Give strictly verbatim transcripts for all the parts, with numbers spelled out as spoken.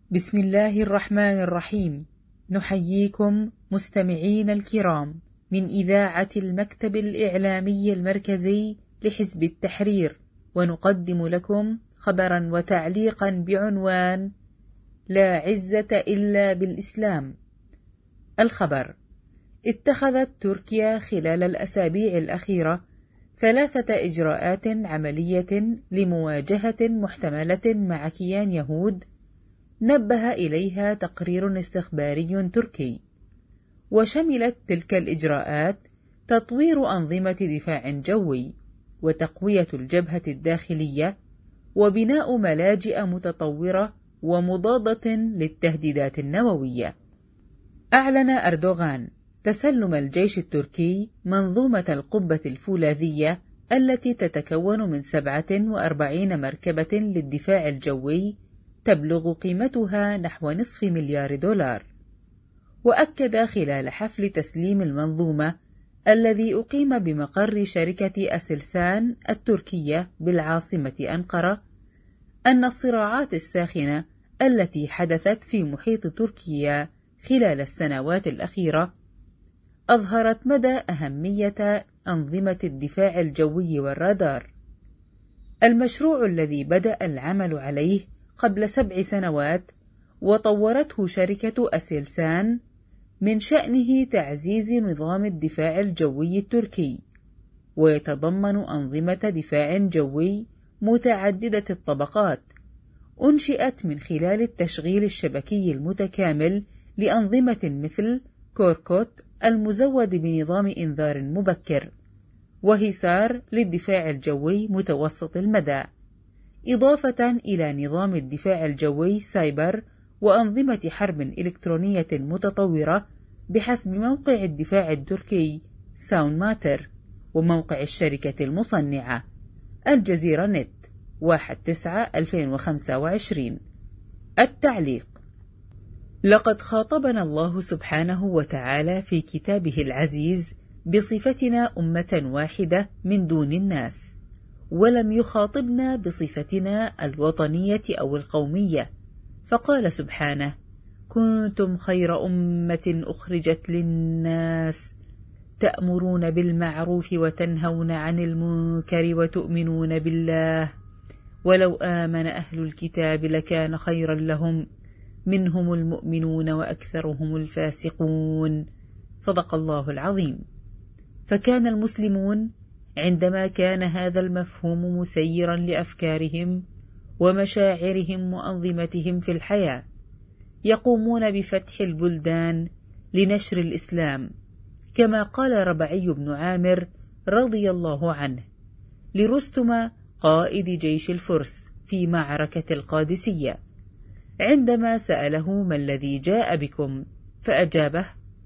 بسم الله الرحمن الرحيم. نحييكم مستمعين الكرام من إذاعة المكتب الإعلامي المركزي لحزب التحرير، ونقدم لكم خبرا وتعليقا بعنوان: لا عزة إلا بالإسلام. الخبر: اتخذت تركيا خلال الأسابيع الأخيرة ثلاثة إجراءات عملية لمواجهة محتملة مع كيان يهود نبه إليها تقرير استخباري تركي، وشملت تلك الإجراءات تطوير أنظمة دفاع جوي، وتقوية الجبهة الداخلية، وبناء ملاجئ متطورة ومضادة للتهديدات النووية. أعلن أردوغان تسلم الجيش التركي منظومة القبة الفولاذية التي تتكون من سبعة وأربعين مركبة للدفاع الجوي تبلغ قيمتها نحو نصف مليار دولار. وأكد خلال حفل تسليم المنظومة الذي أقيم بمقر شركة أسلسان التركية بالعاصمة أنقرة أن الصراعات الساخنة التي حدثت في محيط تركيا خلال السنوات الأخيرة أظهرت مدى أهمية أنظمة الدفاع الجوي والرادار. المشروع الذي بدأ العمل عليه قبل سبع سنوات وطورته شركة أسلسان من شأنه تعزيز نظام الدفاع الجوي التركي، ويتضمن أنظمة دفاع جوي متعددة الطبقات أنشئت من خلال التشغيل الشبكي المتكامل لأنظمة مثل كوركوت المزود بنظام إنذار مبكر، وهيسار للدفاع الجوي متوسط المدى، إضافة إلى نظام الدفاع الجوي سايبر وأنظمة حرب إلكترونية متطورة بحسب موقع الدفاع التركي ساون ماتر، وموقع الشركة المصنعة الجزيرة نت واحد تسعة ألفين وخمسة وعشرين. التعليق: لقد خاطبنا الله سبحانه وتعالى في كتابه العزيز بصفتنا أمة واحدة من دون الناس، ولم يخاطبنا بصفتنا الوطنية أو القومية، فقال سبحانه: كنتم خير أمة أخرجت للناس تأمرون بالمعروف وتنهون عن المنكر وتؤمنون بالله، ولو آمن أهل الكتاب لكان خيرا لهم منهم المؤمنون وأكثرهم الفاسقون. صدق الله العظيم. فكان المسلمون عندما كان هذا المفهوم مسيرا لأفكارهم ومشاعرهم وأنظمتهم في الحياة يقومون بفتح البلدان لنشر الإسلام، كما قال ربعي بن عامر رضي الله عنه لرستم قائد جيش الفرس في معركة القادسية عندما سأله: ما الذي جاء بكم؟ فأجابه: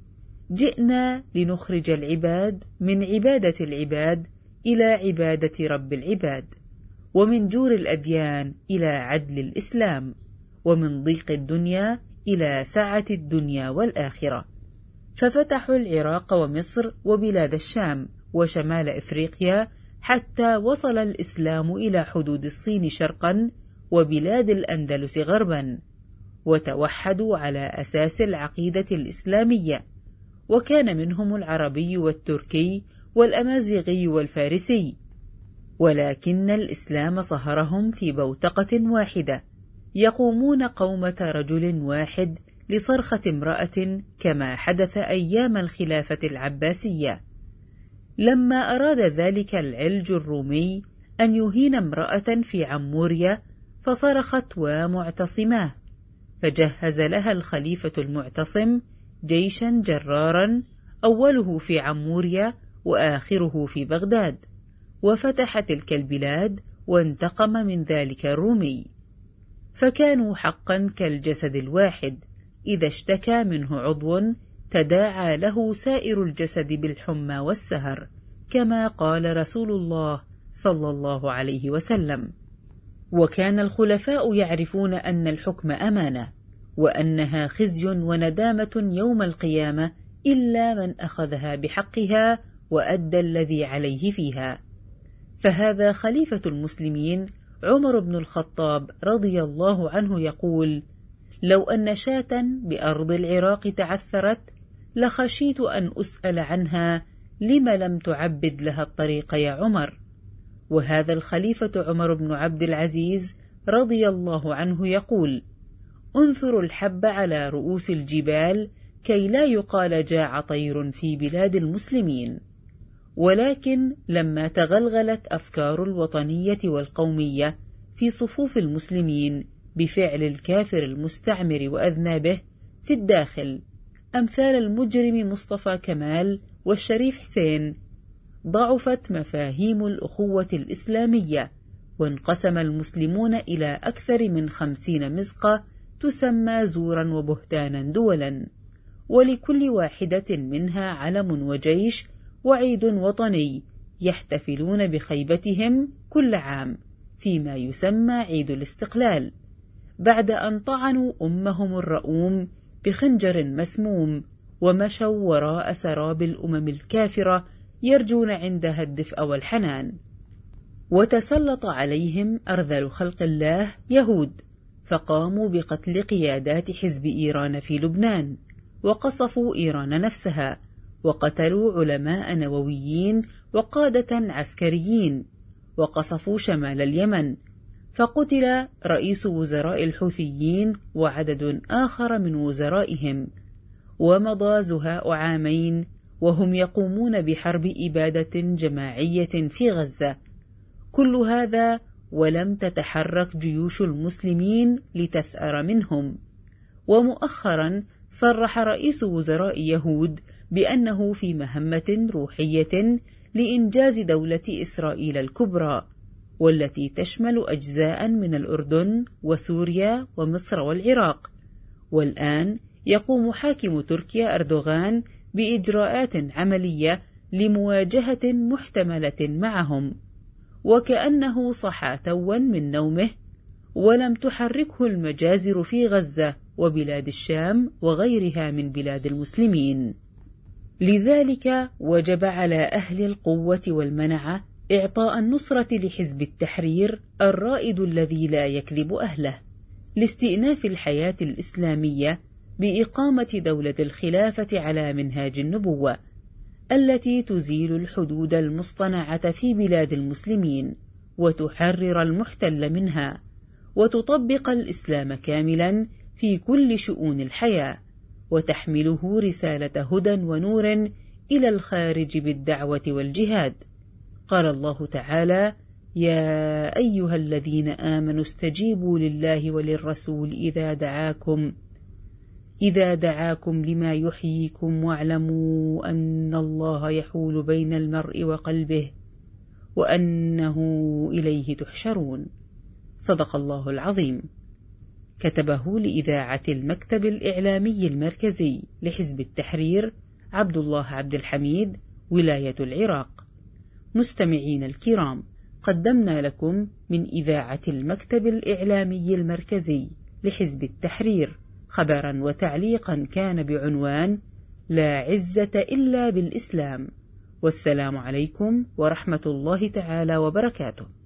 جئنا لنخرج العباد من عبادة العباد إلى عبادة رب العباد، ومن جور الأديان إلى عدل الإسلام، ومن ضيق الدنيا إلى سعة الدنيا والآخرة. ففتحوا العراق ومصر وبلاد الشام وشمال إفريقيا حتى وصل الإسلام إلى حدود الصين شرقا وبلاد الأندلس غربا، وتوحدوا على أساس العقيدة الإسلامية، وكان منهم العربي والتركي والأمازيغي والفارسي، ولكن الإسلام صهرهم في بوتقة واحدة، يقومون قومة رجل واحد لصرخة امرأة كما حدث أيام الخلافة العباسية، لما أراد ذلك العلج الرومي أن يهين امرأة في عموريا فصرخت: ومعتصماه، فجهز لها الخليفة المعتصم جيشا جرارا أوله في عموريا وآخره في بغداد، وفتح تلك البلاد وانتقم من ذلك الرومي. فكانوا حقا كالجسد الواحد، إذا اشتكى منه عضو تداعى له سائر الجسد بالحمى والسهر، كما قال رسول الله صلى الله عليه وسلم. وكان الخلفاء يعرفون أن الحكم أمانة، وأنها خزي وندامة يوم القيامة إلا من أخذها بحقها وأدى الذي عليه فيها. فهذا خليفة المسلمين عمر بن الخطاب رضي الله عنه يقول: لو أن شاة بأرض العراق تعثرت لخشيت أن أسأل عنها لم لم تعبد لها الطريق يا عمر. وهذا الخليفة عمر بن عبد العزيز رضي الله عنه يقول: انثروا الحب على رؤوس الجبال كي لا يقال جاع طير في بلاد المسلمين. ولكن لما تغلغلت أفكار الوطنية والقومية في صفوف المسلمين بفعل الكافر المستعمر وأذنابه في الداخل أمثال المجرم مصطفى كمال والشريف حسين، ضعفت مفاهيم الأخوة الإسلامية، وانقسم المسلمون إلى أكثر من خمسين مزقة تسمى زورا وبهتانا دولا، ولكل واحدة منها علم وجيش وعيد وطني يحتفلون بخيبتهم كل عام فيما يسمى عيد الاستقلال، بعد أن طعنوا أمهم الرؤوم بخنجر مسموم ومشوا وراء سراب الأمم الكافرة يرجون عندها الدفء والحنان. وتسلط عليهم أرذل خلق الله يهود، فقاموا بقتل قيادات حزب إيران في لبنان، وقصفوا إيران نفسها، وقتلوا علماء نوويين وقادة عسكريين، وقصفوا شمال اليمن، فقتل رئيس وزراء الحوثيين وعدد آخر من وزرائهم، ومضى زهاء عامين وهم يقومون بحرب إبادة جماعية في غزة. كل هذا ولم تتحرك جيوش المسلمين لتثأر منهم. ومؤخرا صرح رئيس وزراء يهود بأنه في مهمة روحية لإنجاز دولة إسرائيل الكبرى، والتي تشمل أجزاء من الأردن وسوريا ومصر والعراق. والآن يقوم حاكم تركيا أردوغان بإجراءات عملية لمواجهة محتملة معهم، وكأنه صحى توا من نومه ولم تحركه المجازر في غزة وبلاد الشام وغيرها من بلاد المسلمين. لذلك وجب على أهل القوة والمنعة إعطاء النصرة لحزب التحرير الرائد الذي لا يكذب أهله، لاستئناف الحياة الإسلامية بإقامة دولة الخلافة على منهاج النبوة، التي تزيل الحدود المصطنعة في بلاد المسلمين وتحرر المحتل منها، وتطبق الإسلام كاملا في كل شؤون الحياة، وتحمله رسالة هدى ونور إلى الخارج بالدعوة والجهاد. قال الله تعالى: يا أيها الذين آمنوا استجيبوا لله وللرسول إذا دعاكم إذا دعاكم لما يحييكم واعلموا أن الله يحول بين المرء وقلبه وأنه إليه تحشرون. صدق الله العظيم. كتبه لإذاعة المكتب الإعلامي المركزي لحزب التحرير عبد الله عبد الحميد، ولاية العراق. مستمعين الكرام، قدمنا لكم من إذاعة المكتب الإعلامي المركزي لحزب التحرير خبرا وتعليقا كان بعنوان: لا عزة إلا بالإسلام. والسلام عليكم ورحمة الله تعالى وبركاته.